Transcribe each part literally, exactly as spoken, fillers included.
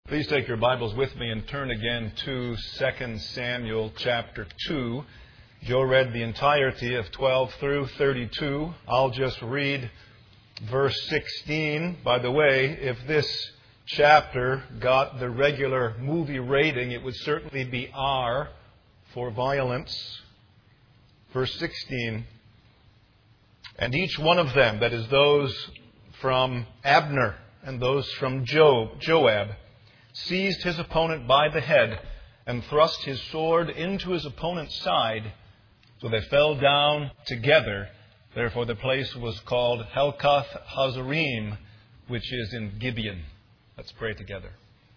Please take your Bibles with me and turn again to Second Samuel chapter two. Joe read the entirety of twelve through thirty-two. I'll just read verse sixteen. By the way, if this chapter got the regular movie rating, it would certainly be R for violence. Verse sixteen. And each one of them, that is those from Abner and those from Joab, Joab, seized his opponent by the head and thrust his sword into his opponent's side. So they fell down together. Therefore the place was called Helkath Hazarim, which is in Gibeon. Let's pray together.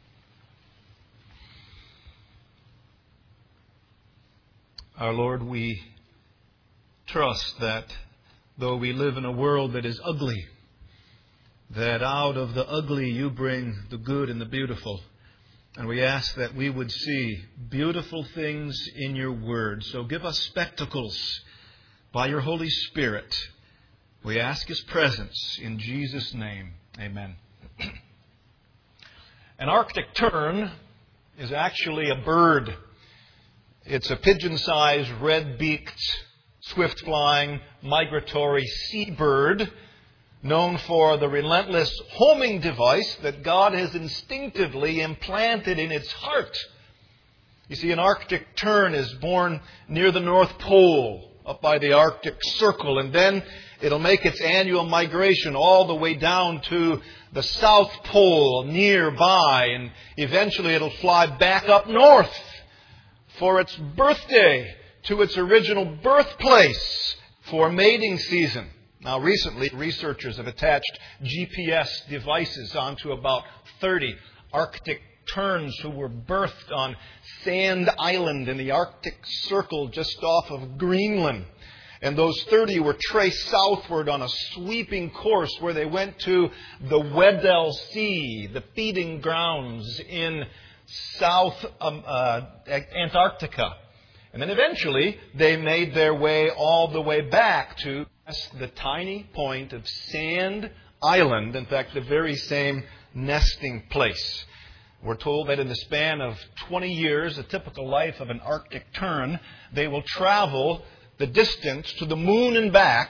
Our Lord, we trust that though we live in a world that is ugly, that out of the ugly you bring the good and the beautiful. And we ask that we would see beautiful things in your word. So give us spectacles by your Holy Spirit. We ask His presence in Jesus' name. Amen. An Arctic tern is actually a bird. It's a pigeon-sized, red-beaked, swift-flying, migratory seabird, known for the relentless homing device that God has instinctively implanted in its heart. You see, an Arctic tern is born near the North Pole, up by the Arctic Circle, and then it'll make its annual migration all the way down to the South Pole nearby, and eventually it'll fly back up north for its birthday to its original birthplace for mating season. Now, recently, researchers have attached G P S devices onto about thirty Arctic terns who were birthed on Sand Island in the Arctic Circle just off of Greenland. And those thirty were traced southward on a sweeping course where they went to the Weddell Sea, the feeding grounds in South um, uh, Antarctica. And then eventually, they made their way all the way back to the tiny point of Sand Island, in fact, the very same nesting place. We're told that in the span of twenty years, a typical life of an Arctic tern, they will travel the distance to the moon and back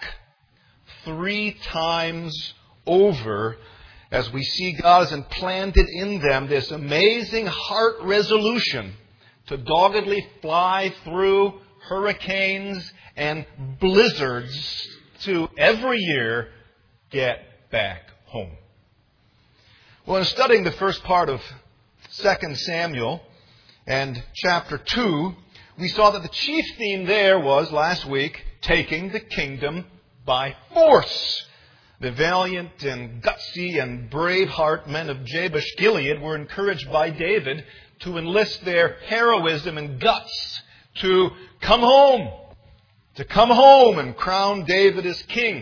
three times over, as we see God has implanted in them this amazing heart resolution to doggedly fly through hurricanes and blizzards to every year get back home. Well, in studying the first part of Second Samuel and chapter two, we saw that the chief theme there was, last week, taking the kingdom by force. The valiant and gutsy and brave heart men of Jabesh Gilead were encouraged by David to enlist their heroism and guts to come home. To come home and crown David as king.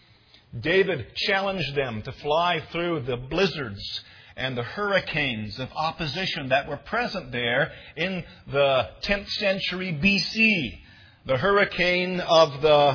David challenged them to fly through the blizzards and the hurricanes of opposition that were present there in the tenth century B C. The hurricane of the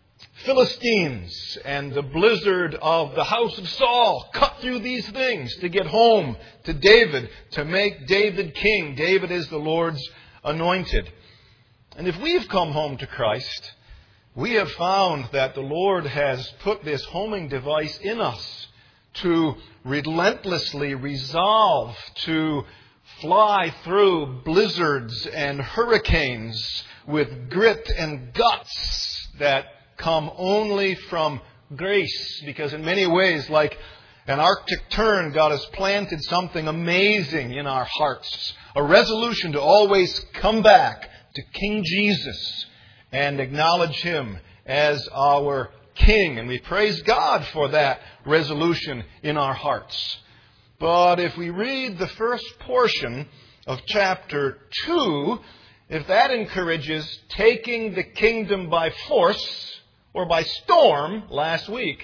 Philistines and the blizzard of the house of Saul cut through these things to get home to David, to make David king. David is the Lord's anointed. And if we've come home to Christ, we have found that the Lord has put this homing device in us to relentlessly resolve to fly through blizzards and hurricanes with grit and guts that come only from grace. Because in many ways, like an Arctic tern, God has planted something amazing in our hearts. A resolution to always come back to King Jesus and acknowledge Him as our King. And we praise God for that resolution in our hearts. But if we read the first portion of chapter two, if that encourages taking the kingdom by force or by storm last week,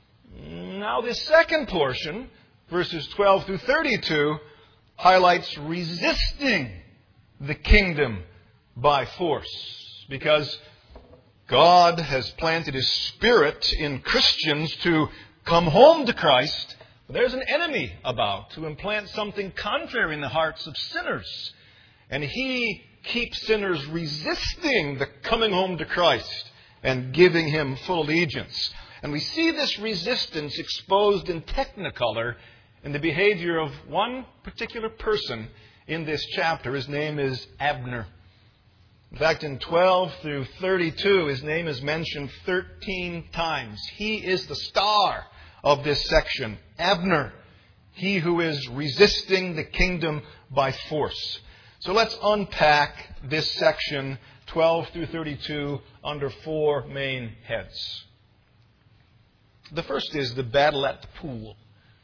now this second portion, verses twelve through thirty-two, highlights resisting the kingdom by force, because God has planted His Spirit in Christians to come home to Christ But there's an enemy about to implant something contrary in the hearts of sinners. And he keeps sinners resisting the coming home to Christ and giving Him full allegiance. And we see this resistance exposed in technicolor in the behavior of one particular person in this chapter. His name is Abner. In fact, in twelve through thirty-two, his name is mentioned thirteen times. He is the star of this section. Abner, he who is resisting the kingdom by force. So let's unpack this section, twelve through thirty-two, under four main heads. The first is the battle at the pool.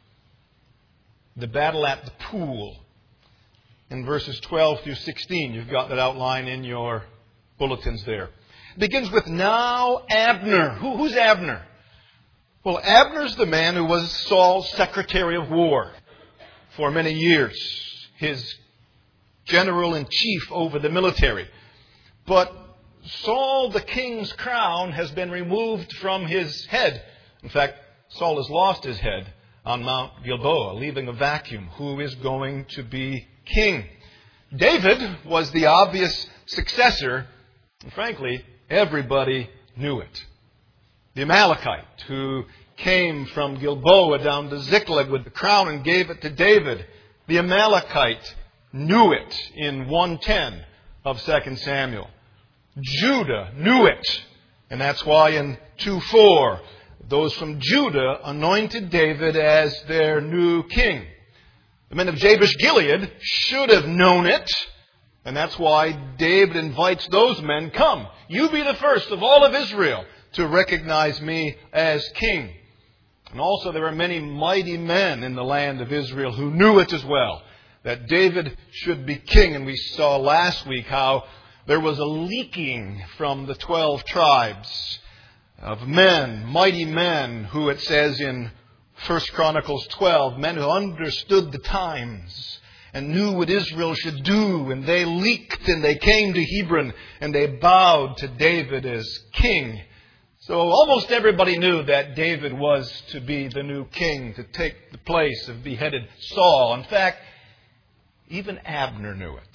The battle at the pool. In verses twelve through sixteen, you've got that outline in your bulletins there. It begins with, now Abner. Who, who's Abner? Well, Abner's the man who was Saul's Secretary of War for many years. His general-in-chief over the military. But Saul, the king's crown, has been removed from his head. In fact, Saul has lost his head on Mount Gilboa, leaving a vacuum. Who is going to be king? David was the obvious successor, and frankly, everybody knew it. The Amalekite, who came from Gilboa down to Ziklag with the crown and gave it to David. The Amalekite knew it in one ten of Second Samuel. Judah knew it, and that's why in two four, those from Judah anointed David as their new king. The men of Jabesh Gilead should have known it, and that's why David invites those men, come, you be the first of all of Israel to recognize me as king. And also there are many mighty men in the land of Israel who knew it as well, that David should be king. And we saw last week how there was a leaking from the twelve tribes of men, mighty men, who it says in First Chronicles twelve, men who understood the times and knew what Israel should do. And they leaked and they came to Hebron and they bowed to David as king. So almost everybody knew that David was to be the new king, to take the place of beheaded Saul. In fact, even Abner knew it.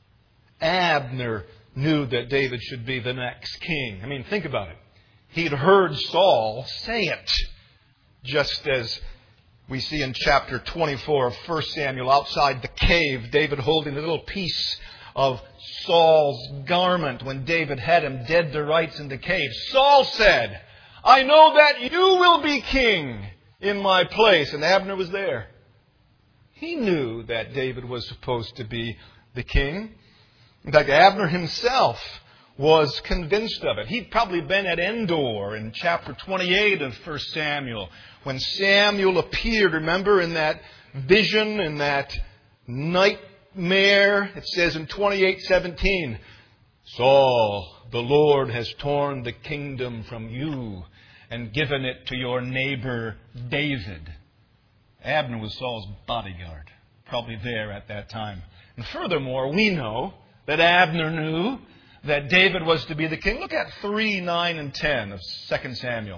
Abner knew that David should be the next king. I mean, think about it. He'd heard Saul say it, just as we see in chapter twenty-four of First Samuel, outside the cave, David holding a little piece of Saul's garment when David had him dead to rights in the cave. Saul said, I know that you will be king in my place. And Abner was there. He knew that David was supposed to be the king. In fact, Abner himself was convinced of it. He'd probably been at Endor in chapter twenty-eight of First Samuel when Samuel appeared, remember, in that vision, in that nightmare. It says in twenty-eight seventeen, Saul, the Lord has torn the kingdom from you and given it to your neighbor David. Abner was Saul's bodyguard, probably there at that time. And furthermore, we know that Abner knew that David was to be the king. Look at three, nine, and ten of Second Samuel.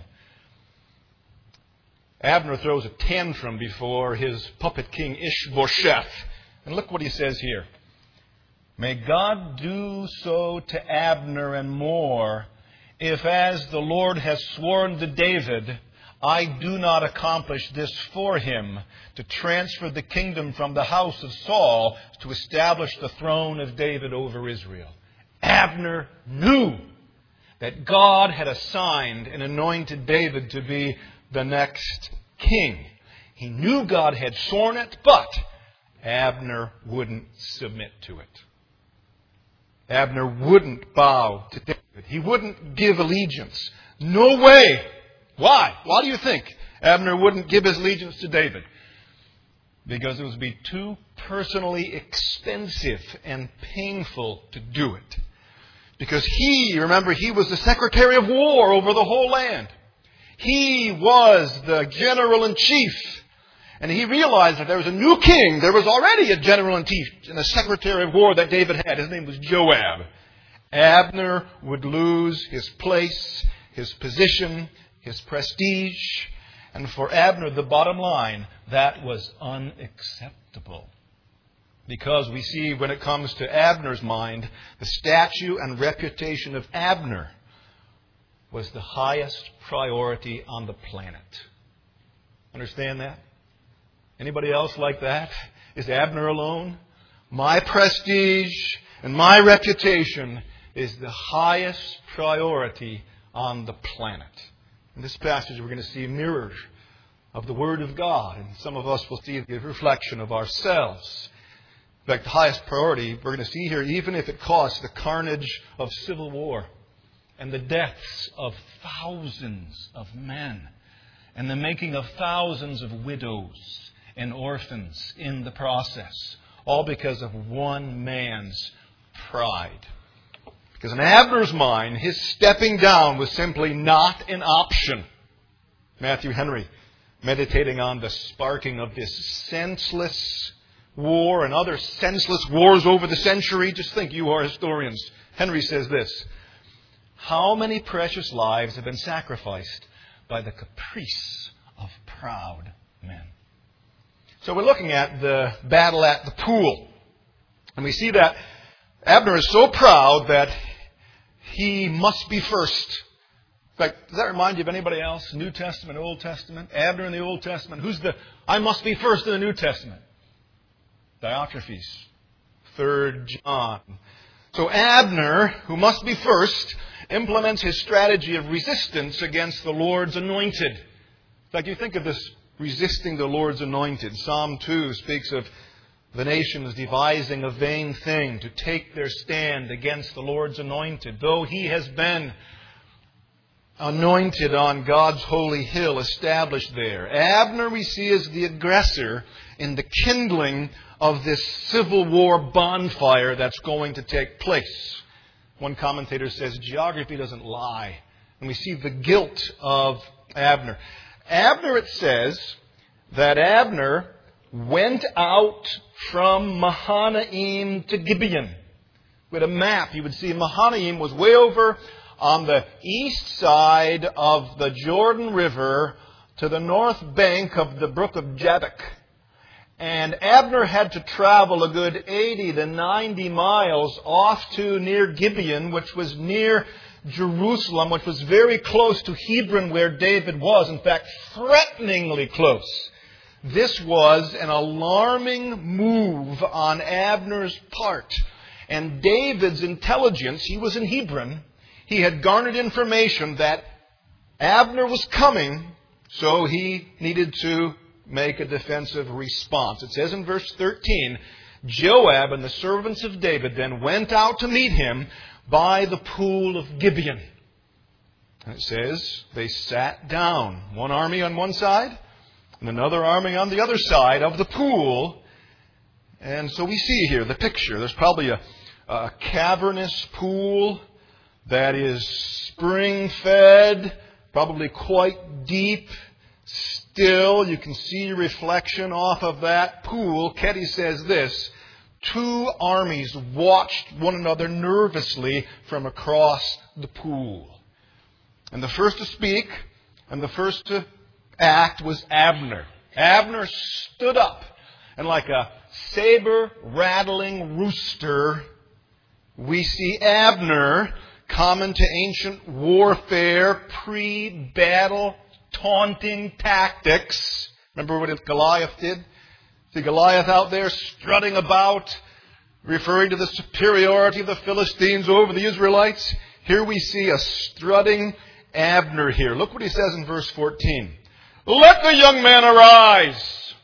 Abner throws a tantrum before his puppet king Ishbosheth. And look what he says here. May God do so to Abner and more, if as the Lord has sworn to David, I do not accomplish this for him, to transfer the kingdom from the house of Saul to establish the throne of David over Israel. Abner knew that God had assigned and anointed David to be the next king. He knew God had sworn it, but Abner wouldn't submit to it. Abner wouldn't bow to David. He wouldn't give allegiance. No way. Why? Why do you think Abner wouldn't give his allegiance to David? Because it would be too personally expensive and painful to do it. Because he, remember, he was the Secretary of War over the whole land. He was the general-in-chief. And he realized that there was a new king. There was already a general-in-chief and a Secretary of War that David had. His name was Joab. Abner would lose his place, his position, his prestige, And for Abner, the bottom line, that was unacceptable. Because we see when it comes to Abner's mind, the statue and reputation of Abner was the highest priority on the planet. Understand that? Anybody else like that? Is Abner alone? My prestige and my reputation is the highest priority on the planet. In this passage, we're going to see a mirror of the Word of God. And some of us will see the reflection of ourselves. In fact, the highest priority we're going to see here, even if it costs the carnage of civil war and the deaths of thousands of men and the making of thousands of widows and orphans in the process, all because of one man's pride. Because in Abner's mind, his stepping down was simply not an option. Matthew Henry, meditating on the sparking of this senseless war and other senseless wars over the century. Just think, you are historians. Henry says this: how many precious lives have been sacrificed by the caprice of proud men? So we're looking at the battle at the pool. And we see that Abner is so proud that he must be first. In fact, does that remind you of anybody else? New Testament, Old Testament? Abner in the Old Testament. Who's the I must be first in the New Testament? Diotrephes. Third John. So Abner, who must be first, implements his strategy of resistance against the Lord's anointed. In fact, you think of this resisting the Lord's anointed. Psalm two speaks of the nations devising a vain thing to take their stand against the Lord's anointed. Though he has been anointed on God's holy hill, established there. Abner we see as the aggressor in the kindling of this civil war bonfire that's going to take place. One commentator says geography doesn't lie. And we see the guilt of Abner. Abner, it says, that Abner went out from Mahanaim to Gibeon. With a map, you would see Mahanaim was way over on the east side of the Jordan River to the north bank of the brook of Jabbok. And Abner had to travel a good eighty to ninety miles off to near Gibeon, which was near Jerusalem, which was very close to Hebron where David was. In fact, threateningly close. This was an alarming move on Abner's part. And David's intelligence, he was in Hebron, he had garnered information that Abner was coming, so he needed to make a defensive response. It says in verse thirteen, Joab and the servants of David then went out to meet him by the pool of Gibeon. And it says they sat down, one army on one side and another army on the other side of the pool. And so we see here the picture. There's probably a, a cavernous pool that is spring-fed, probably quite deep. Still, you can see reflection off of that pool. Ketty says this: two armies watched one another nervously from across the pool. And the first to speak and the first to act was Abner. Abner stood up, and like a saber-rattling rooster, we see Abner, common to ancient warfare, pre-battle taunting tactics. Remember what Goliath did? See Goliath out there strutting about, referring to the superiority of the Philistines over the Israelites. Here we see a strutting Abner here. Look what he says in verse fourteen. Let the young man arise,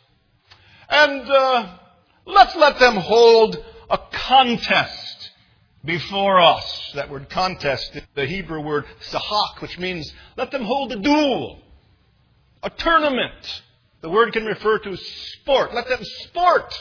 and uh, let's let them hold a contest before us. That word contest is the Hebrew word sahak, which means let them hold a duel, a tournament. The word can refer to sport. Let them sport.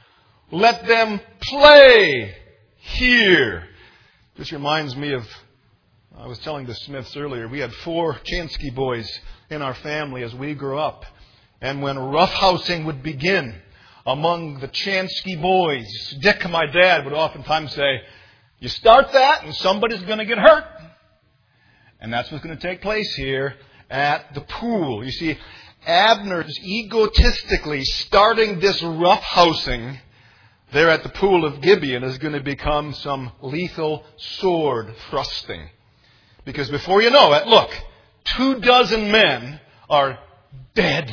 Let them play here. This reminds me of, I was telling the Smiths earlier, we had four Chansky boys in our family as we grew up. And when roughhousing would begin among the Chansky boys, Dick, my dad, would oftentimes say, you start that and somebody's going to get hurt. And that's what's going to take place here at the pool. You see, Abner's egotistically starting this roughhousing there at the pool of Gibeon is going to become some lethal sword thrusting. Because before you know it, look, two dozen men are dead.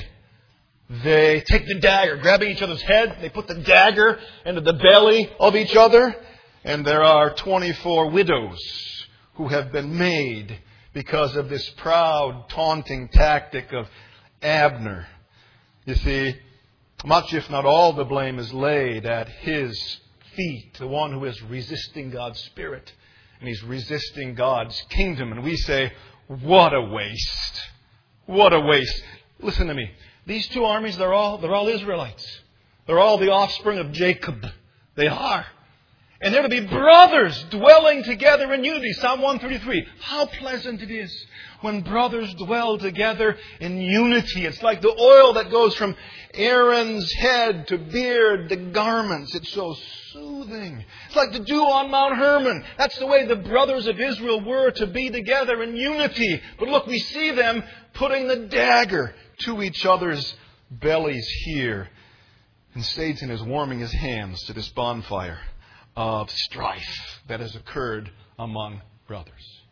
They take the dagger, grabbing each other's head. They put the dagger into the belly of each other. And there are twenty-four widows who have been made because of this proud, taunting tactic of Abner. You see, much if not all the blame is laid at his feet, the one who is resisting God's Spirit. And he's resisting God's kingdom. And we say, what a waste. What a waste. Listen to me. These two armies, they're all, they're all Israelites. They're all the offspring of Jacob. They are. And they're to be brothers dwelling together in unity. Psalm one thirty-three. How pleasant it is when brothers dwell together in unity. It's like the oil that goes from Aaron's head to beard to garments. It's so soothing. It's like the dew on Mount Hermon. That's the way the brothers of Israel were to be together in unity. But look, we see them putting the dagger to each other's bellies here. And Satan is warming his hands to this bonfire of strife that has occurred among brothers.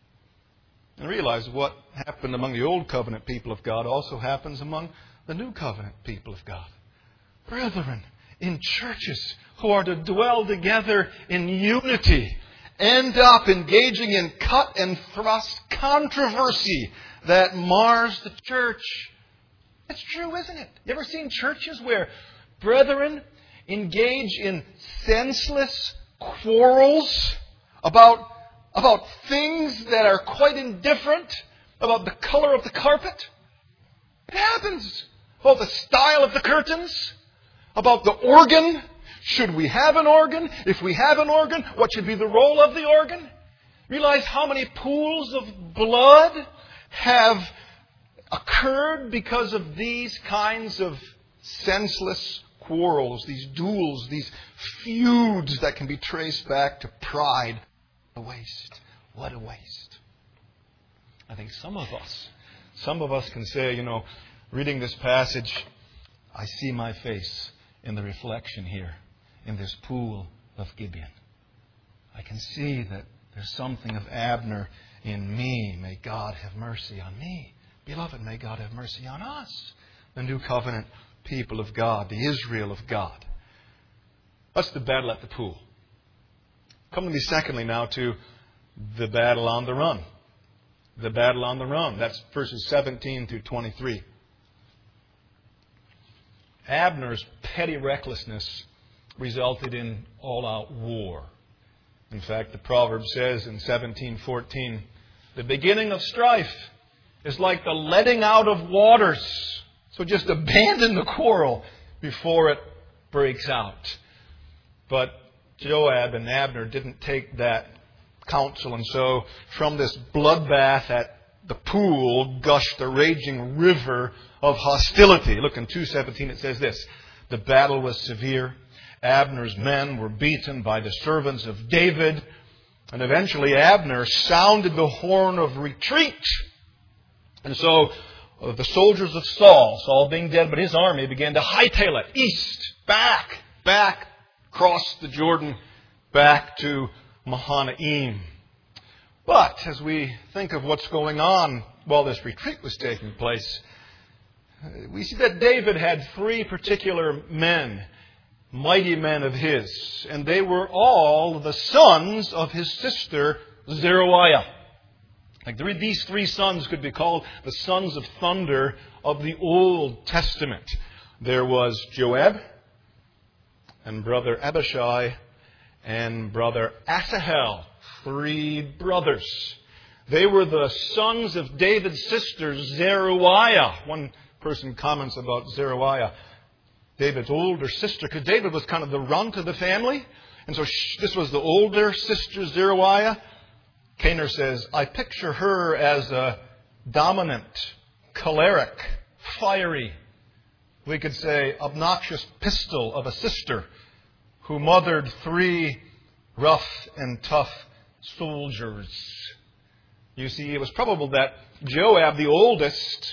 And realize what happened among the Old Covenant people of God also happens among the New Covenant people of God. Brethren, in churches who are to dwell together in unity, end up engaging in cut and thrust controversy that mars the church. It's true, isn't it? You ever seen churches where brethren engage in senseless quarrels about, about things that are quite indifferent, about the color of the carpet? It happens. About the style of the curtains, about the organ. Should we have an organ? If we have an organ, what should be the role of the organ? Realize how many pools of blood have occurred because of these kinds of senseless quarrels, these duels, these feuds that can be traced back to pride. What a waste. What a waste. I think some of us, some of us can say, you know, reading this passage, I see my face in the reflection here in this pool of Gibeon. I can see that there's something of Abner in me. May God have mercy on me. Beloved, may God have mercy on us, the New Covenant people of God, the Israel of God. That's the battle at the pool. Come with me secondly now to the battle on the run. The battle on the run. That's verses seventeen through twenty-three. Abner's petty recklessness resulted in all-out war. In fact, the proverb says in seventeen fourteen, the beginning of strife is like the letting out of waters. So just abandon the quarrel before it breaks out. But Joab and Abner didn't take that counsel. And so from this bloodbath at the pool gushed a raging river of hostility. Look in two seventeen, it says this. The battle was severe. Abner's men were beaten by the servants of David. And eventually Abner sounded the horn of retreat. And so uh, the soldiers of Saul, Saul being dead, but his army began to hightail it east, back, back, across the Jordan, back to Mahanaim. But as we think of what's going on while this retreat was taking place, we see that David had three particular men, mighty men of his, and they were all the sons of his sister Zeruiah. Like these three sons could be called the sons of thunder of the Old Testament. There was Joab, and brother Abishai, and brother Asahel, three brothers. They were the sons of David's sister Zeruiah. One person comments about Zeruiah, David's older sister, because David was kind of the runt of the family. And so she, this was the older sister Zeruiah. Kaner says, I picture her as a dominant, choleric, fiery, we could say obnoxious pistol of a sister who mothered three rough and tough soldiers. You see, it was probable that Joab, the oldest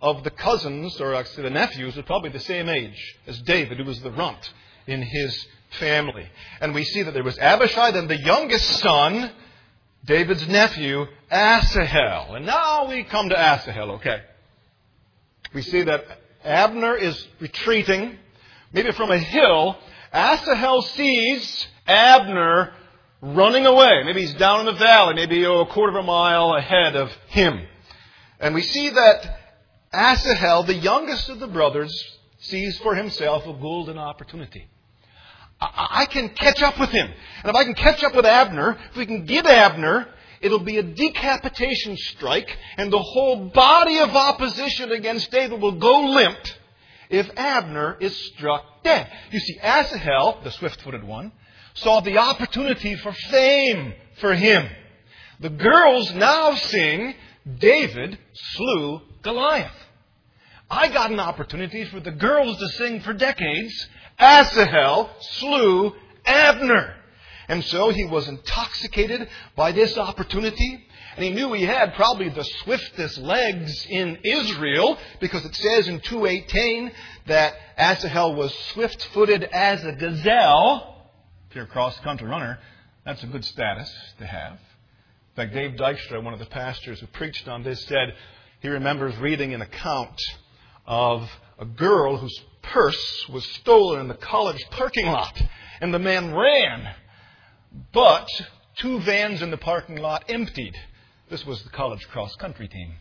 of the cousins, or actually the nephews, was probably the same age as David, who was the runt in his family. And we see that there was Abishai, then the youngest son, David's nephew, Asahel. And now we come to Asahel, okay. We see that Abner is retreating, maybe from a hill. Asahel sees Abner running away. Maybe he's down in the valley, maybe oh, a quarter of a mile ahead of him. And we see that Asahel, the youngest of the brothers, sees for himself a golden opportunity. I can catch up with him. And if I can catch up with Abner, if we can get Abner, it'll be a decapitation strike, and the whole body of opposition against David will go limp if Abner is struck dead. You see, Asahel, the swift-footed one, saw the opportunity for fame for him. The girls now sing, David slew Goliath. I got an opportunity for the girls to sing for decades, Asahel slew Abner. And so he was intoxicated by this opportunity. And he knew he had probably the swiftest legs in Israel, because it says in two eighteen that Asahel was swift-footed as a gazelle. If you're a cross-country runner, that's a good status to have. In fact, Dave Dykstra, one of the pastors who preached on this, said he remembers reading an account of a girl whose purse was stolen in the college parking lot. And the man ran. But two vans in the parking lot emptied. This was the college cross-country team.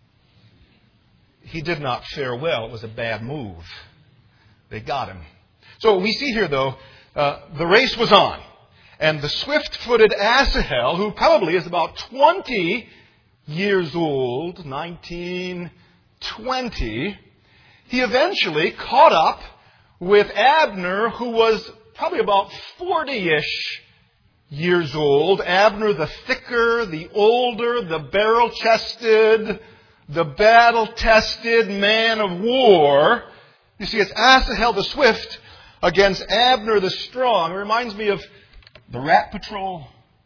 He did not fare well. It was a bad move. They got him. So we see here, though, uh, the race was on. And the swift-footed Asahel, who probably is about twenty years old, nineteen, twenty, he eventually caught up with Abner, who was probably about forty-ish years old. Abner, the thicker, the older, the barrel-chested, the battle-tested man of war. You see, it's Asahel the swift against Abner the strong. It reminds me of the Rat Patrol.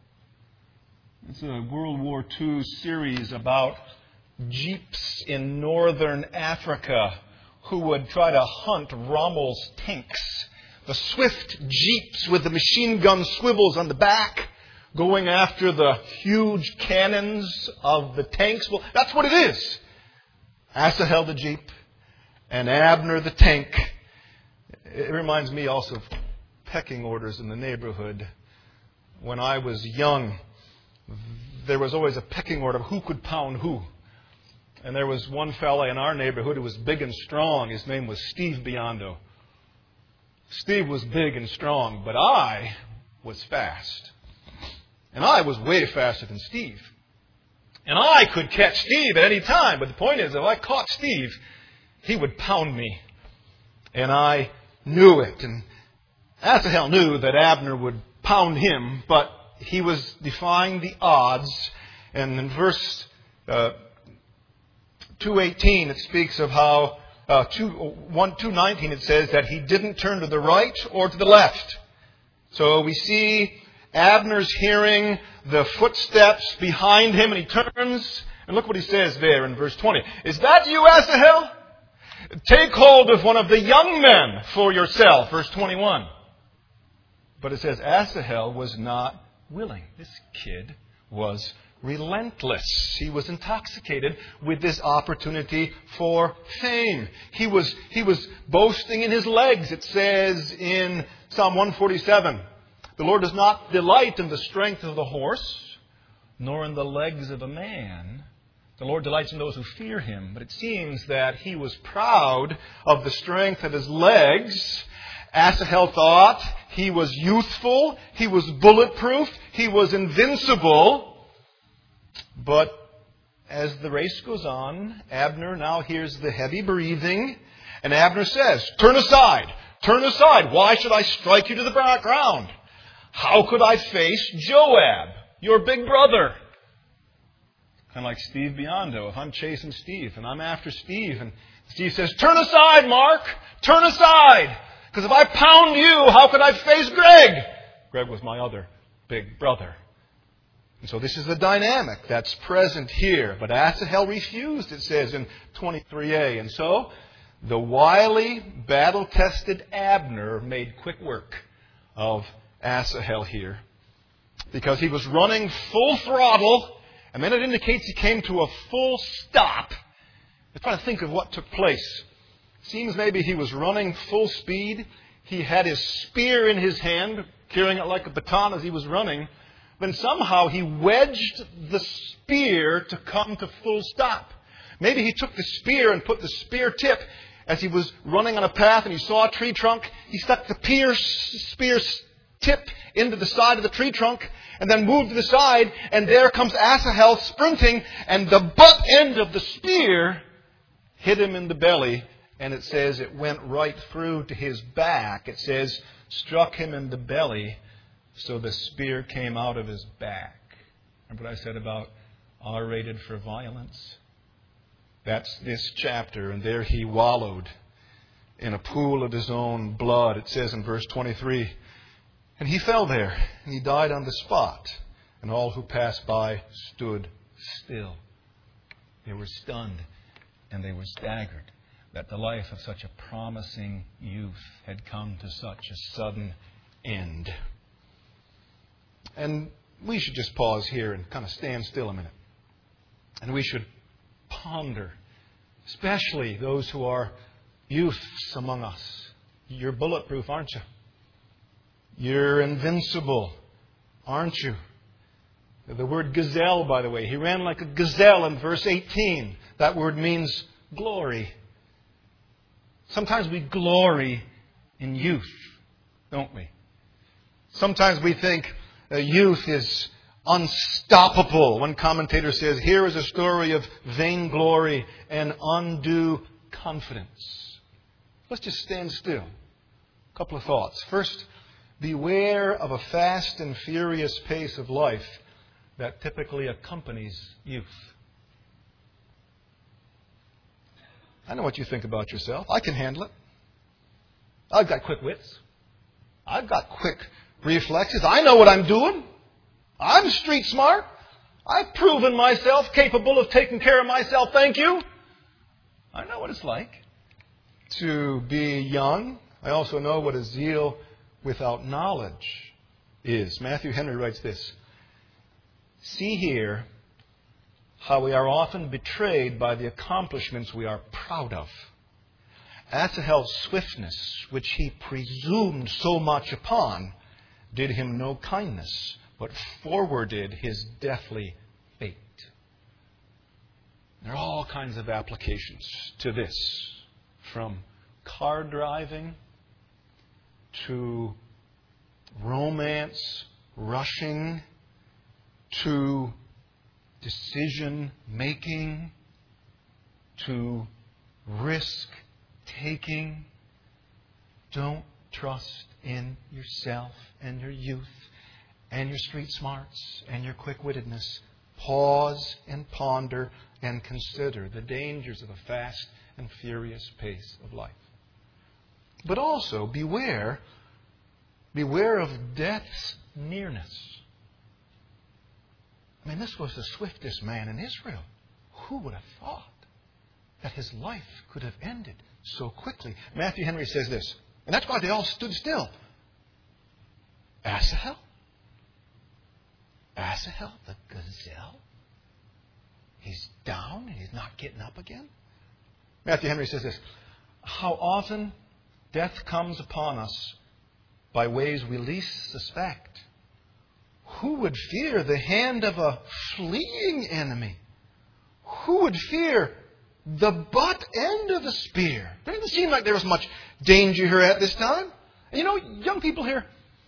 It's a World War Two series about jeeps in northern Africa who would try to hunt Rommel's tanks. The swift jeeps with the machine gun swivels on the back, going after the huge cannons of the tanks. Well, that's what it is. Asahel the jeep and Abner the tank. It reminds me also of pecking orders in the neighborhood. When I was young, there was always a pecking order of who could pound who. And there was one fella in our neighborhood who was big and strong. His name was Steve Biondo. Steve was big and strong, but I was fast. And I was way faster than Steve. And I could catch Steve at any time. But the point is, if I caught Steve, he would pound me. And I knew it. And Asahel knew that Abner would pound him, but he was defying the odds. And in verse uh, two eighteen, it speaks of how Uh, two nineteen, it says that he didn't turn to the right or to the left. So we see Abner's hearing the footsteps behind him, and he turns, and look what he says there in verse twenty. Is that you, Asahel? Take hold of one of the young men for yourself. Verse twenty-one. But it says Asahel was not willing. This kid was relentless. He was intoxicated with this opportunity for fame. He was, he was boasting in his legs. It says in Psalm one forty-seven, the Lord does not delight in the strength of the horse, nor in the legs of a man. The Lord delights in those who fear Him. But it seems that he was proud of the strength of his legs. Asahel thought he was youthful, he was bulletproof, he was invincible. But as the race goes on, Abner now hears the heavy breathing, and Abner says, turn aside, turn aside. Why should I strike you to the ground? How could I face Joab, your big brother? Kind of like Steve Biondo. If I'm chasing Steve and I'm after Steve, and Steve says, turn aside, Mark, turn aside. Because if I pound you, how could I face Greg? Greg was my other big brother. And so this is the dynamic that's present here. But Asahel refused, it says in twenty-three a. And so the wily, battle-tested Abner made quick work of Asahel here, because he was running full throttle, and then it indicates he came to a full stop. Let's try to think of what took place. Seems maybe he was running full speed. He had his spear in his hand, carrying it like a baton as he was running. Then somehow he wedged the spear to come to full stop. Maybe he took the spear and put the spear tip as he was running on a path and he saw a tree trunk. He stuck the spear, spear tip into the side of the tree trunk and then moved to the side. And there comes Asahel sprinting, and the butt end of the spear hit him in the belly. And it says it went right through to his back. It says struck him in the belly, so the spear came out of his back. Remember what I said about R-rated for violence? That's this chapter, and there he wallowed in a pool of his own blood. It says in verse twenty-three, and he fell there, and he died on the spot, and all who passed by stood still. They were stunned, and they were staggered that the life of such a promising youth had come to such a sudden end. And we should just pause here and kind of stand still a minute. And we should ponder, especially those who are youths among us. You're bulletproof, aren't you? You're invincible, aren't you? The word gazelle, by the way, he ran like a gazelle in verse eighteen. That word means glory. Sometimes we glory in youth, don't we? Sometimes we think uh, youth is unstoppable. One commentator says, here is a story of vainglory and undue confidence. Let's just stand still. A couple of thoughts. First, beware of a fast and furious pace of life that typically accompanies youth. I know what you think about yourself. I can handle it. I've got quick wits. I've got quick reflexes. I know what I'm doing. I'm street smart. I've proven myself capable of taking care of myself. Thank you. I know what it's like to be young. I also know what a zeal without knowledge is. Matthew Henry writes this. See here how we are often betrayed by the accomplishments we are proud of. Asahel's swiftness, which he presumed so much upon, did him no kindness, but forwarded his deathly fate. There are all kinds of applications to this, from car driving to romance, rushing, to decision-making, to risk-taking. Don't trust in yourself and your youth and your street smarts and your quick-wittedness. Pause and ponder and consider the dangers of a fast and furious pace of life. But also beware, beware of death's nearness. I mean, this was the swiftest man in Israel. Who would have thought that his life could have ended so quickly? Matthew Henry says this, and that's why they all stood still. Asahel? Asahel, the gazelle? He's down and he's not getting up again? Matthew Henry says this, how often death comes upon us by ways we least suspect. Who would fear the hand of a fleeing enemy? Who would fear the butt end of the spear? It doesn't seem like there was much danger here at this time. And you know, young people here,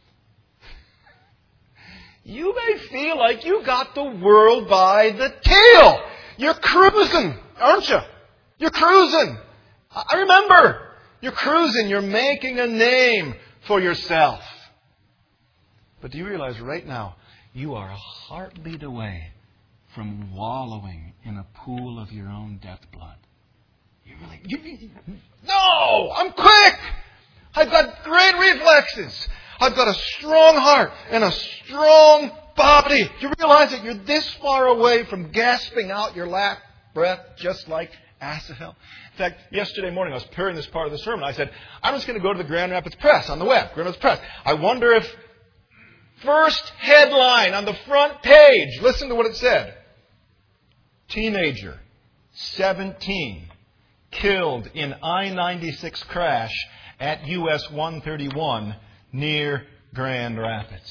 you may feel like you got the world by the tail. You're cruising, aren't you? You're cruising. I remember, you're cruising. You're making a name for yourself. But do you realize right now, you are a heartbeat away from wallowing in a pool of your own death blood? You really... You, no! I'm quick! I've got great reflexes. I've got a strong heart and a strong body. Do you realize that you're this far away from gasping out your last breath just like Asahel? In fact, yesterday morning I was preparing this part of the sermon. I said, I'm just going to go to the Grand Rapids Press on the web. Grand Rapids Press. I wonder if first headline on the front page, listen to what it said. Teenager, seventeen, killed in I ninety-six crash at U S one thirty-one near Grand Rapids.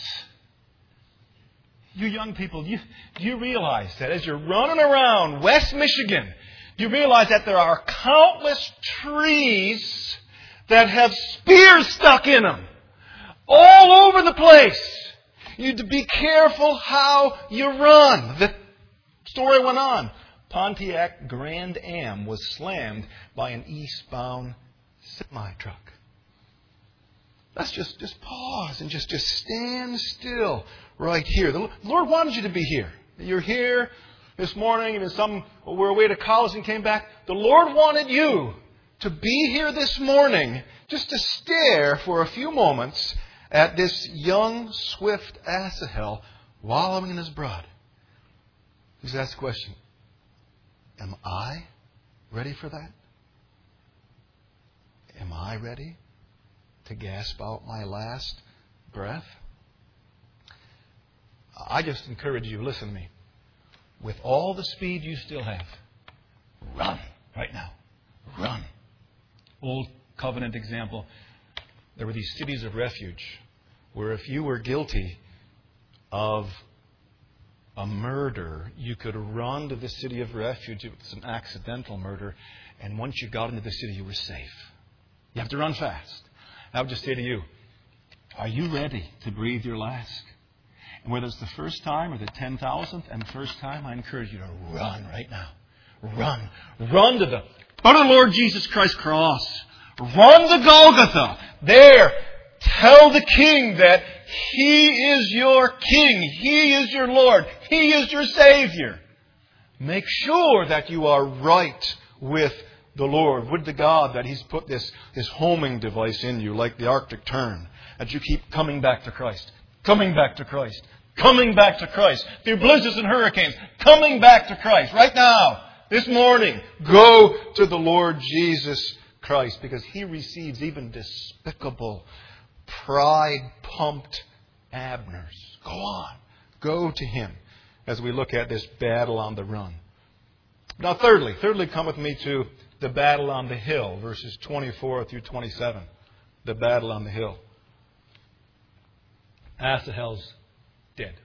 You young people, do you, do you realize that as you're running around West Michigan, do you realize that there are countless trees that have spears stuck in them all over the place? You need to be careful how you run. The story went on. Pontiac Grand Am was slammed by an eastbound semi-truck. Let's just, just pause and just, just stand still right here. The Lord wanted you to be here. You're here this morning, and some were away to college and came back. The Lord wanted you to be here this morning just to stare for a few moments at this young, swift Asahel wallowing in his blood. Just ask the question, am I ready for that? Am I ready to gasp out my last breath? I just encourage you, listen to me. With all the speed you still have, run right now. Run. Old covenant example. There were these cities of refuge where if you were guilty of a murder, you could run to the city of refuge. It was an accidental murder. And once you got into the city, you were safe. You have to run fast. I would just say to you, are you ready to breathe your last? And whether it's the first time or the ten thousandth and first time, I encourage you to run right now. Run. Run to the foot of the Lord Jesus Christ's cross. Run to Golgotha. There. Tell the King that He is your King. He is your Lord. He is your Savior. Make sure that you are right with the Lord. Would to God that He's put this, this homing device in you like the Arctic tern. That you keep coming back to Christ. Coming back to Christ. Coming back to Christ. Through blizzards and hurricanes. Coming back to Christ. Right now. This morning. Go to the Lord Jesus Christ. Because He receives even despicable, pride-pumped Abners. Go on. Go to Him as we look at this battle on the run. Now thirdly, thirdly come with me to the battle on the hill, verses twenty-four through twenty-seven. The battle on the hill. Asahel's dead.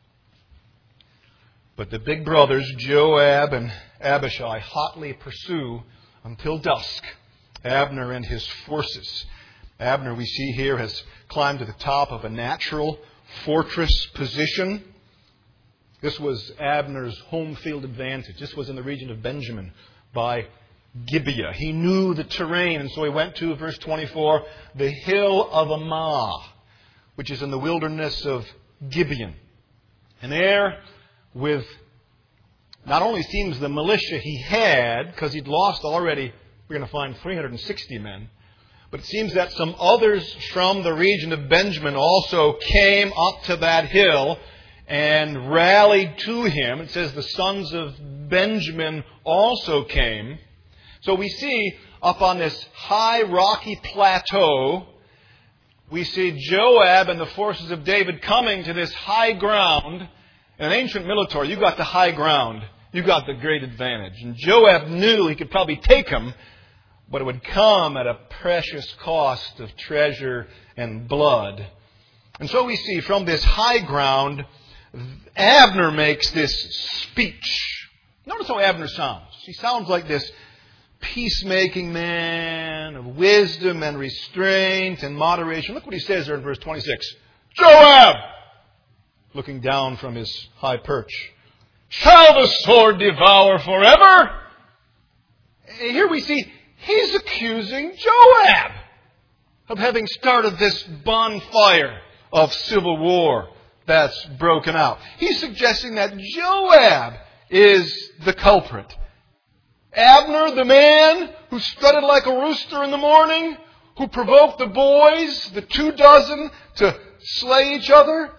But the big brothers, Joab and Abishai, hotly pursue until dusk Abner and his forces. Abner, we see here, has climbed to the top of a natural fortress position. This was Abner's home field advantage. This was in the region of Benjamin by Gibeah. He knew the terrain, and so he went to, verse twenty-four, the hill of Ammah, which is in the wilderness of Gibeon. And there, with not only seems the militia he had, because he'd lost already, we're going to find three hundred sixty men, but it seems that some others from the region of Benjamin also came up to that hill and rallied to him. It says the sons of Benjamin also came. So we see up on this high rocky plateau, we see Joab and the forces of David coming to this high ground. In an ancient military, you got the high ground. You got the great advantage. And Joab knew he could probably take them, but it would come at a precious cost of treasure and blood. And so we see from this high ground, Abner makes this speech. Notice how Abner sounds. He sounds like this peacemaking man of wisdom and restraint and moderation. Look what he says there in verse twenty-six. Joab! Looking down from his high perch. Shall the sword devour forever? Here we see he's accusing Joab of having started this bonfire of civil war that's broken out. He's suggesting that Joab is the culprit. Abner, the man who strutted like a rooster in the morning, who provoked the boys, the two dozen, to slay each other,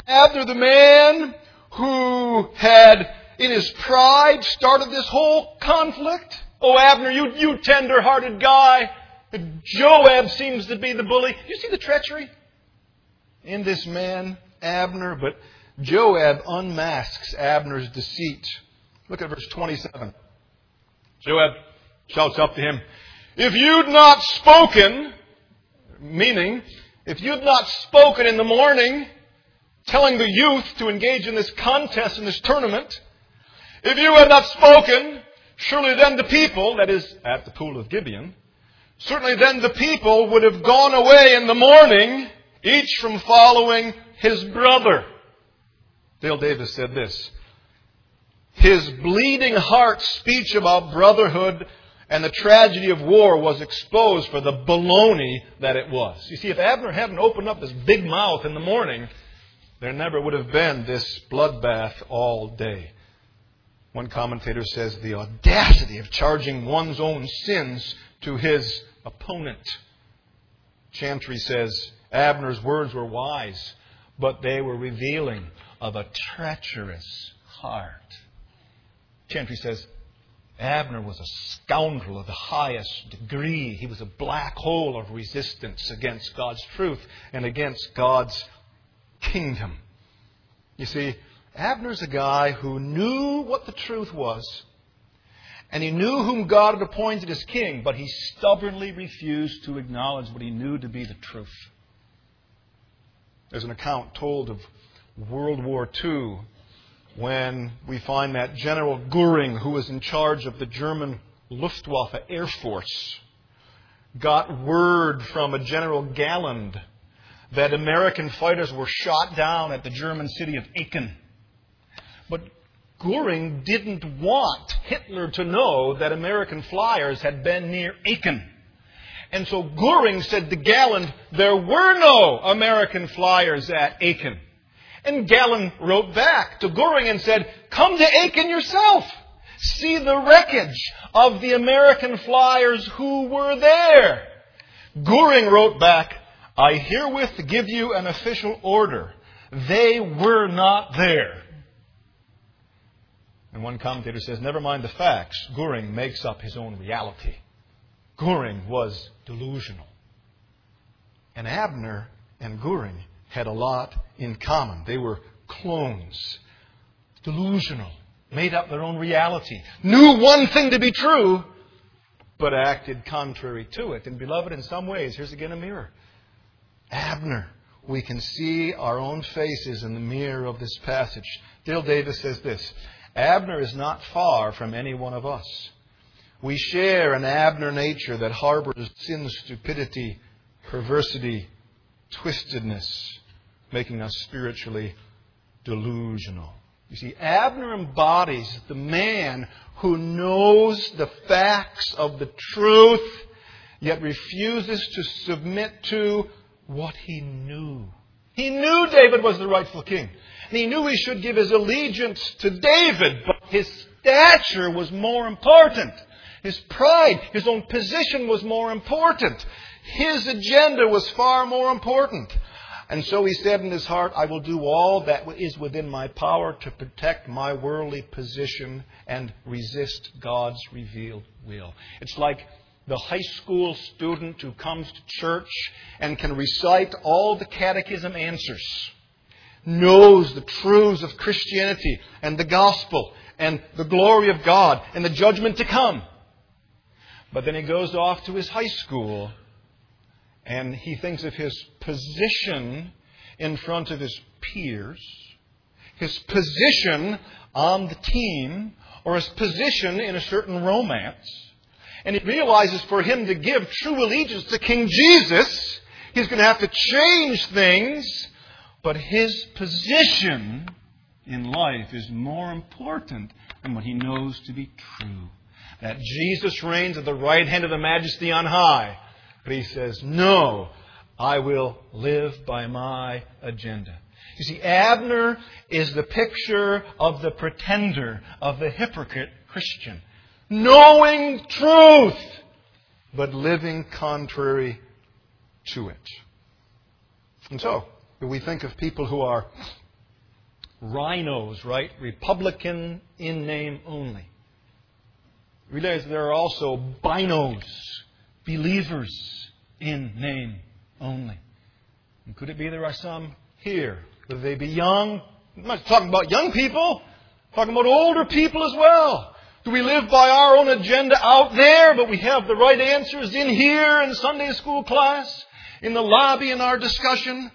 Abner, the man who had, in his pride, started this whole conflict. Oh, Abner, you, you tender-hearted guy. Joab seems to be the bully. You see the treachery in this man, Abner? But Joab unmasks Abner's deceit. Look at verse twenty-seven. Joab shouts up to him, "If you'd not spoken," meaning, if you'd not spoken in the morning, telling the youth to engage in this contest, in this tournament, if you had not spoken, surely then the people, that is, at the pool of Gibeon, certainly then the people would have gone away in the morning, each from following his brother. Dale Davis said this, "His bleeding heart speech about brotherhood and the tragedy of war was exposed for the baloney that it was." You see, if Abner hadn't opened up his big mouth in the morning, there never would have been this bloodbath all day. One commentator says the audacity of charging one's own sins to his opponent. Chantry says Abner's words were wise, but they were revealing of a treacherous heart. Chantry says Abner was a scoundrel of the highest degree. He was a black hole of resistance against God's truth and against God's kingdom. You see, Abner's a guy who knew what the truth was, and he knew whom God had appointed as king, but he stubbornly refused to acknowledge what he knew to be the truth. There's an account told of World War Two when we find that General Goering, who was in charge of the German Luftwaffe Air Force, got word from a General Galland that American fighters were shot down at the German city of Aachen. But Goering didn't want Hitler to know that American flyers had been near Aachen. And so Goering said to Galland, there were no American flyers at Aachen. And Galland wrote back to Goering and said, come to Aachen yourself. See the wreckage of the American flyers who were there. Goering wrote back, I herewith give you an official order. They were not there. And one commentator says, never mind the facts, Goering makes up his own reality. Goering was delusional. And Abner and Goering had a lot in common. They were clones, delusional, made up their own reality, knew one thing to be true, but acted contrary to it. And beloved, in some ways, here's again a mirror. Abner, we can see our own faces in the mirror of this passage. Dale Davis says this, Abner is not far from any one of us. We share an Abner nature that harbors sin, stupidity, perversity, twistedness, making us spiritually delusional. You see, Abner embodies the man who knows the facts of the truth, yet refuses to submit to what he knew. He knew David was the rightful king. And he knew he should give his allegiance to David, but his stature was more important. His pride, his own position was more important. His agenda was far more important. And so he said in his heart, I will do all that is within my power to protect my worldly position and resist God's revealed will. It's like the high school student who comes to church and can recite all the catechism answers, knows the truths of Christianity and the gospel and the glory of God and the judgment to come. But then he goes off to his high school and he thinks of his position in front of his peers, his position on the team, or his position in a certain romance. And he realizes for him to give true allegiance to King Jesus, he's going to have to change things. But his position in life is more important than what he knows to be true. That Jesus reigns at the right hand of the Majesty on high. But he says, no, I will live by my agenda. You see, Abner is the picture of the pretender, of the hypocrite Christian. Knowing truth, but living contrary to it. And so, we think of people who are rhinos, right? Republican in name only. Realize there are also binos, believers in name only. And could it be there are some here? Whether they be young? I'm not talking about young people. I'm talking about older people as well. Do we live by our own agenda out there, but we have the right answers in here in Sunday school class, in the lobby in our discussion?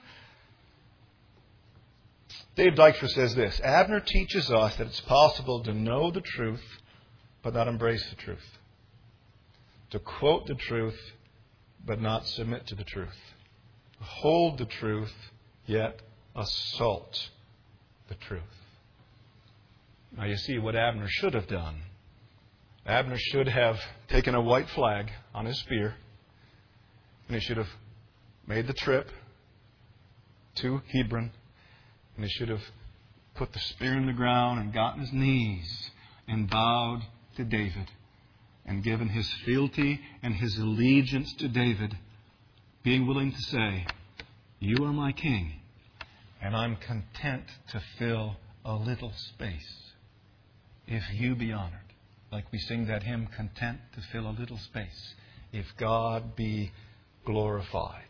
Dave Dykstra says this: Abner teaches us that it's possible to know the truth but not embrace the truth. To quote the truth but not submit to the truth. To hold the truth yet assault the truth. Now you see what Abner should have done. Abner should have taken a white flag on his spear, and he should have made the trip to Hebron, and he should have put the spear in the ground and got on his knees and bowed to David and given his fealty and his allegiance to David, being willing to say, "You are my king, and I'm content to fill a little space if you be honored." Like we sing that hymn, "Content to fill a little space if God be glorified."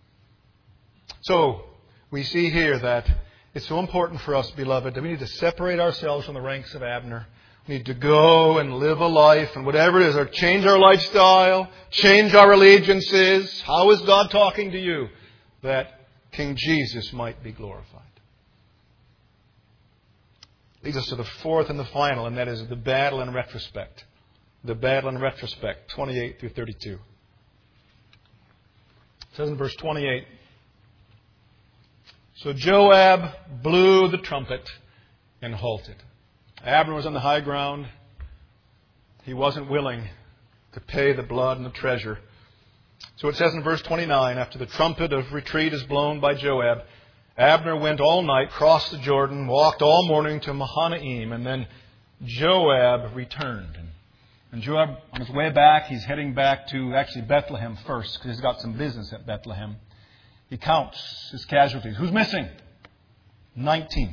So, we see here that it's so important for us, beloved, that we need to separate ourselves from the ranks of Abner. We need to go and live a life, and whatever it is, or change our lifestyle, change our allegiances. How is God talking to you? That King Jesus might be glorified. Leads us to the fourth and the final, and that is the battle in retrospect. The battle in retrospect, twenty-eight through thirty-two. It says in verse twenty-eight, "So Joab blew the trumpet and halted." Abner was on the high ground. He wasn't willing to pay the blood and the treasure. So it says in verse twenty-nine, after the trumpet of retreat is blown by Joab, Abner went all night, crossed the Jordan, walked all morning to Mahanaim, and then Joab returned. And, and Joab, on his way back, he's heading back to actually Bethlehem first, because he's got some business at Bethlehem. He counts his casualties. Who's missing? nineteen.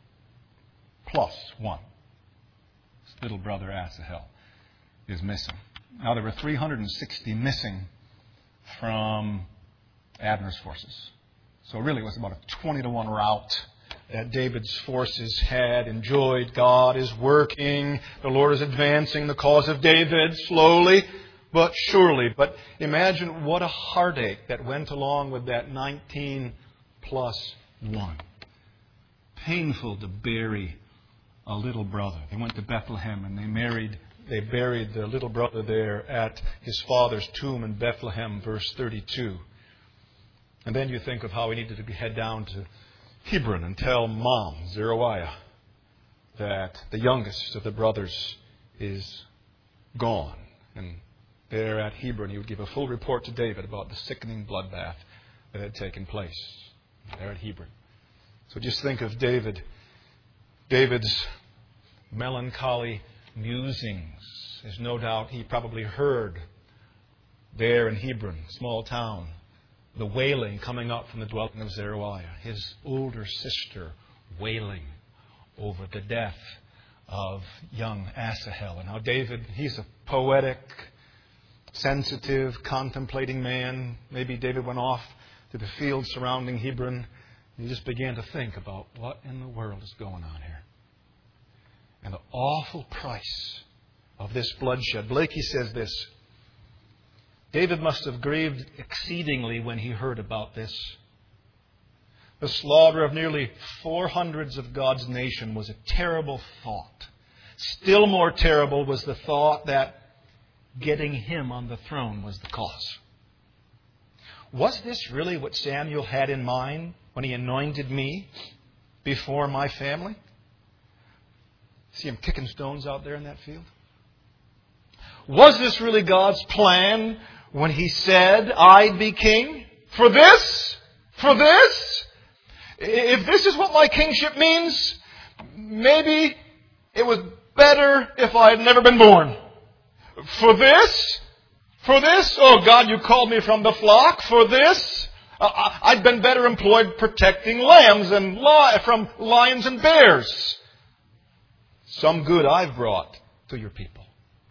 Plus one. His little brother Asahel is missing. Now there were three hundred sixty missing from Abner's forces. So really it was about a twenty to one rout that David's forces had enjoyed. God is working. The Lord is advancing the cause of David slowly but surely. But imagine what a heartache that went along with that nineteen plus one. Painful to bury a little brother. They went to Bethlehem and they married, they buried their little brother there at his father's tomb in Bethlehem, verse thirty-two. And then you think of how he needed to head down to Hebron and tell Mom, Zeruiah, that the youngest of the brothers is gone. And there at Hebron, he would give a full report to David about the sickening bloodbath that had taken place there at Hebron. So just think of David, David's melancholy musings, as no doubt he probably heard there in Hebron, small town, the wailing coming up from the dwelling of Zeruiah, his older sister wailing over the death of young Asahel. And how David, he's a poetic, sensitive, contemplating man. Maybe David went off to the fields surrounding Hebron and he just began to think about what in the world is going on here. And the awful price of this bloodshed. Blakey says this: David must have grieved exceedingly when he heard about this. The slaughter of nearly four hundreds of God's nation was a terrible thought. Still more terrible was the thought that getting him on the throne was the cause. Was this really what Samuel had in mind when he anointed me before my family? See him kicking stones out there in that field? Was this really God's plan when He said, I'd be king? For this? For this? If this is what my kingship means, maybe it was better if I had never been born. For this? For this? Oh God, you called me from the flock. For this? Uh, I'd been better employed protecting lambs and li- from lions and bears. Some good I've brought to your people.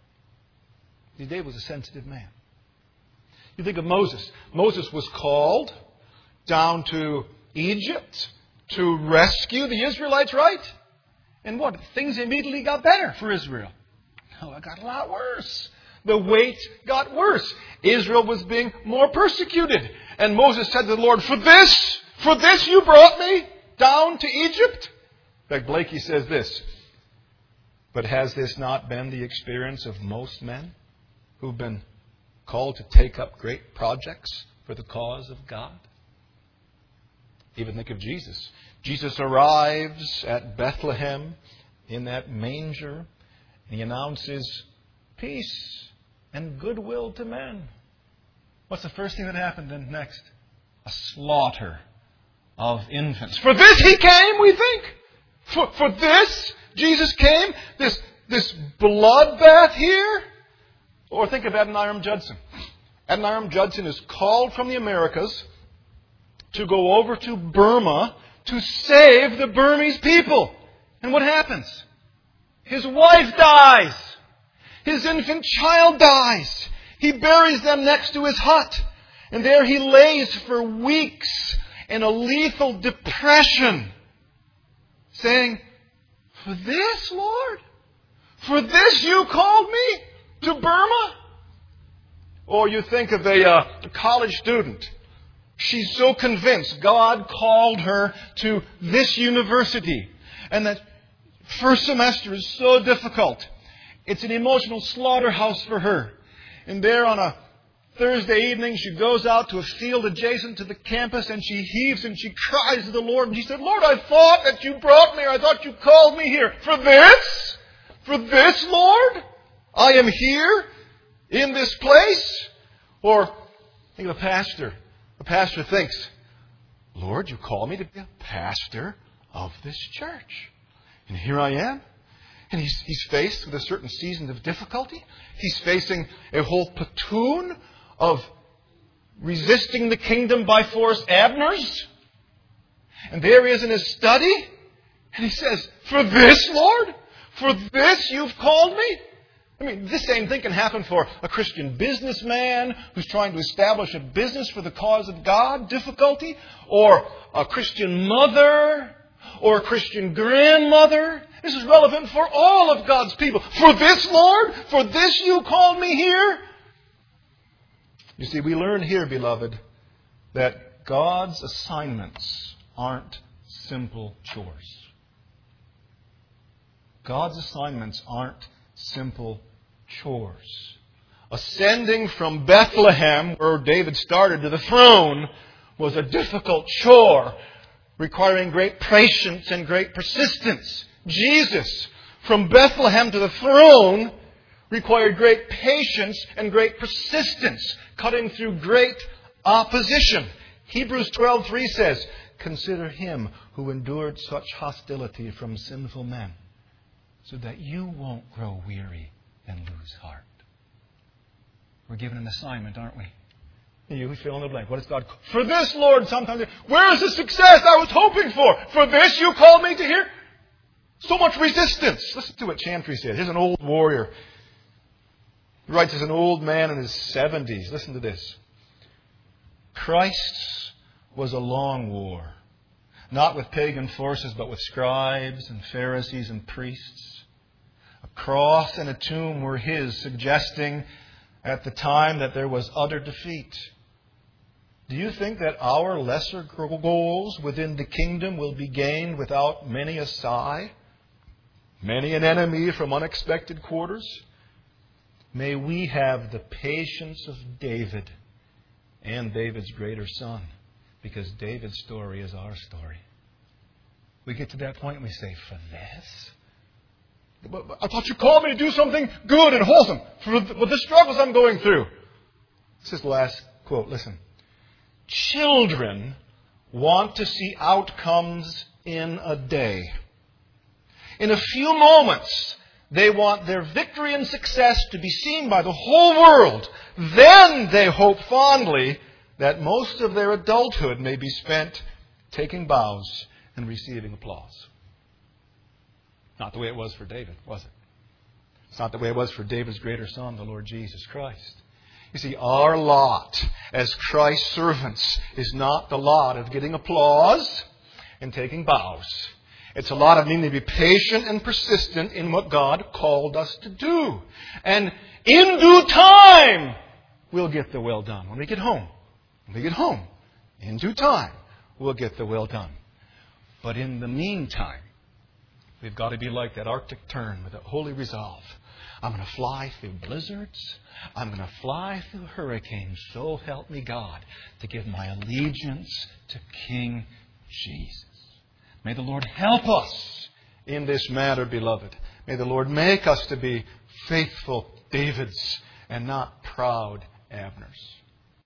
See, David was a sensitive man. You think of Moses. Moses was called down to Egypt to rescue the Israelites, right? And what? Things immediately got better for Israel. No, it got a lot worse. The weight got worse. Israel was being more persecuted. And Moses said to the Lord, for this, for this you brought me down to Egypt? In fact, Blakey says this, but has this not been the experience of most men who've been called to take up great projects for the cause of God? Even think of Jesus. Jesus arrives at Bethlehem in that manger, and he announces peace and goodwill to men. What's the first thing that happened then next? A slaughter of infants. For this he came, we think. For, for this, Jesus came. This, this bloodbath here. Or think of Adoniram Judson. Adoniram Judson is called from the Americas to go over to Burma to save the Burmese people. And what happens? His wife dies. His infant child dies. He buries them next to his hut. And there he lays for weeks in a lethal depression, saying, for this, Lord? For this you called me to Burma? Or you think of a, uh, a college student. She's so convinced God called her to this university. And that first semester is so difficult. It's an emotional slaughterhouse for her. And there on a Thursday evening, she goes out to a field adjacent to the campus and she heaves and she cries to the Lord. And she said, Lord, I thought that you brought me, I thought you called me here. For this? For this, Lord? I am here in this place? Or think of a pastor. A pastor thinks, Lord, you called me to be a pastor of this church. And here I am. And he's, he's faced with a certain season of difficulty. He's facing a whole platoon of resisting the kingdom by force Abners. And there he is in his study. And he says, for this, Lord? For this you've called me? I mean, this same thing can happen for a Christian businessman who's trying to establish a business for the cause of God, difficulty. Or a Christian mother. Or a Christian grandmother. This is relevant for all of God's people. For this, Lord? For this you called me here? You see, we learn here, beloved, that God's assignments aren't simple chores. God's assignments aren't simple chores. Ascending from Bethlehem, where David started, to the throne was a difficult chore, requiring great patience and great persistence. Jesus, from Bethlehem to the throne, required great patience and great persistence, cutting through great opposition. Hebrews twelve three says, consider him who endured such hostility from sinful men, so that you won't grow weary and lose heart. We're given an assignment, aren't we? You fill in the blank. What is God? For this, Lord, sometimes. Where is the success I was hoping for? For this you called me to hear? So much resistance. Listen to what Chantry said. Here's an old warrior. He writes as an old man in his seventies. Listen to this. Christ's was a long war. Not with pagan forces, but with scribes and Pharisees and priests. A cross and a tomb were his, suggesting at the time that there was utter defeat. Do you think that our lesser goals within the kingdom will be gained without many a sigh? Many an enemy from unexpected quarters? May we have the patience of David and David's greater son, because David's story is our story. We get to that point and we say, for this? I thought you called me to do something good and wholesome for the struggles I'm going through. This is the last quote. Listen. Children want to see outcomes in a day. In a few moments, they want their victory and success to be seen by the whole world. Then they hope fondly that most of their adulthood may be spent taking bows and receiving applause. Not the way it was for David, was it? It's not the way it was for David's greater son, the Lord Jesus Christ. You see, our lot as Christ's servants is not the lot of getting applause and taking bows. It's a lot of needing to be patient and persistent in what God called us to do. And in due time, we'll get the will done. When we get home, when we get home, in due time, we'll get the will done. But in the meantime, we've got to be like that Arctic tern with a holy resolve. I'm going to fly through blizzards. I'm going to fly through hurricanes. So help me God to give my allegiance to King Jesus. May the Lord help us in this matter, beloved. May the Lord make us to be faithful Davids and not proud Abners.